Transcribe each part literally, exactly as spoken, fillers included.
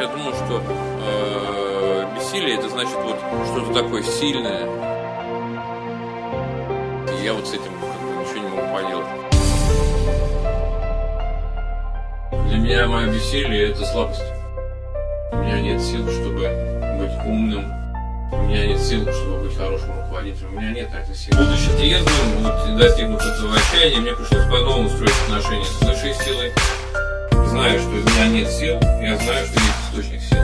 я думал, что э, бессилие это значит вот что-то такое сильное. И я вот с этим как бы ничего не могу поделать. Для меня мое бессилие это слабость. У меня нет сил, чтобы быть умным. У меня нет сил, чтобы быть хорошим руководителем. У меня нет этой силы. Будучи трезвым, вот, достигнув этого отчаяния, мне пришлось по-новому строить отношения с высшей силой. Знаю, что у меня нет сил, я знаю, что есть источник сил.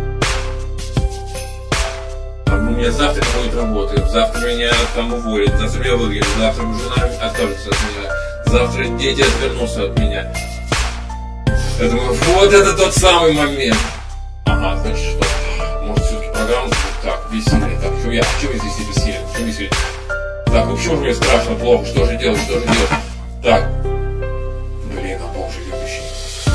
А у меня завтра не будет работы, завтра меня там уволят, завтра меня выгонят, завтра жена откажется от меня, завтра дети отвернутся от меня. Я думаю, вот это тот самый момент. Ага, значит что? Может, все-таки программа так, бессилие, так, что я, почему я здесь бессилие, почему бессилие? Так, ну почему же мне страшно, плохо, что же делать, что же делать? Так, блин, а Бог же любящий.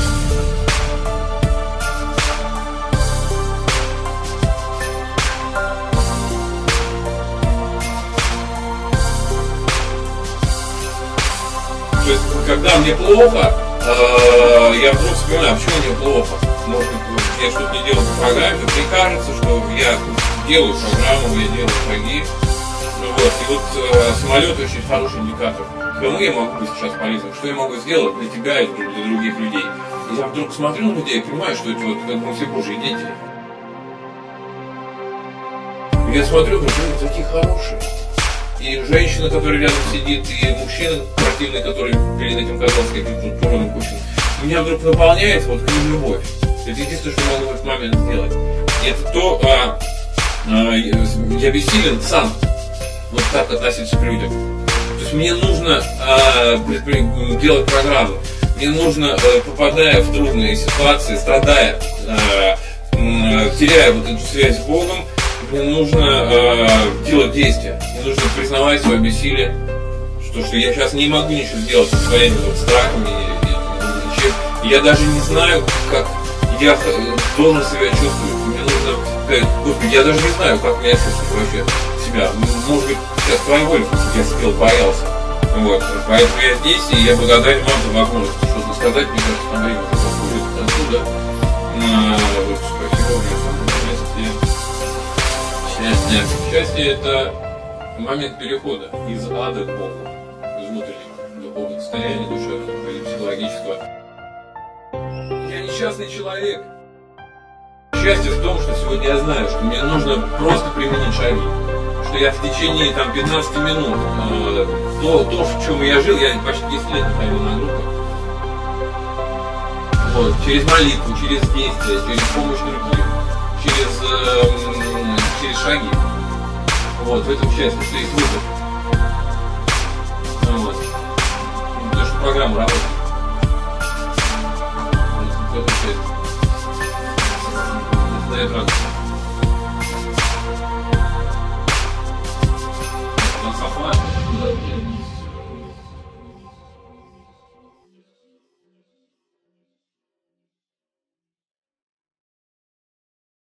То есть, когда мне плохо, э, я вдруг вспоминаю, почему мне плохо. Может быть, я что-то не делаю по программе, мне кажется, что я делаю программу, я делаю шаги. Ну, вот. И вот э, самолет очень хороший индикатор. Кому я могу быть сейчас полезным? Что я могу сделать для тебя и для других людей? И я вдруг смотрю на людей и понимаю, что это вот как бы все Божьи дети. И я смотрю, говорю, они такие хорошие. И женщина, которая рядом сидит, и мужчина противный, который перед этим казался каким-то турным мужчиной. Меня вдруг наполняет вот к ним любовь. Это единственное, что я могу в этот момент сделать. И это то, а, а, я бессилен сам вот так относиться к людям. То есть мне нужно а, делать программу. Мне нужно, а, попадая в трудные ситуации, страдая, а, а, теряя вот эту связь с Богом, мне нужно а, делать действия. Мне нужно признавать свое бессилие, что, что я сейчас не могу ничего сделать со своими вот страхами. И я даже не знаю, как я должен себя чувствовать. Мне нужно сказать, Господи, я даже не знаю, как меня чувствовать вообще себя. Может быть, сейчас твоя воля, я сидел, боялся. Вот. Поэтому я здесь, и я благодарен вам за возможность что-то сказать. Мне кажется, там время будет отсюда. Вот, спасибо, у меня там счастье. Счастье – это момент перехода из ада к Богу, из внутреннего духовного состояния душевного или психологического. Я несчастный человек. Счастье в том, что сегодня я знаю, что мне нужно просто применить шаги. Что я в течение там, пятнадцати минут, э, то, то, в чем я жил, я почти десять лет ходил на группах. Вот, через молитву, через действия, через помощь другим, через, э, через шаги. Вот, в этом счастье, что есть выход. Вот. Потому что программа работает. В этом счастье. Это дает радость.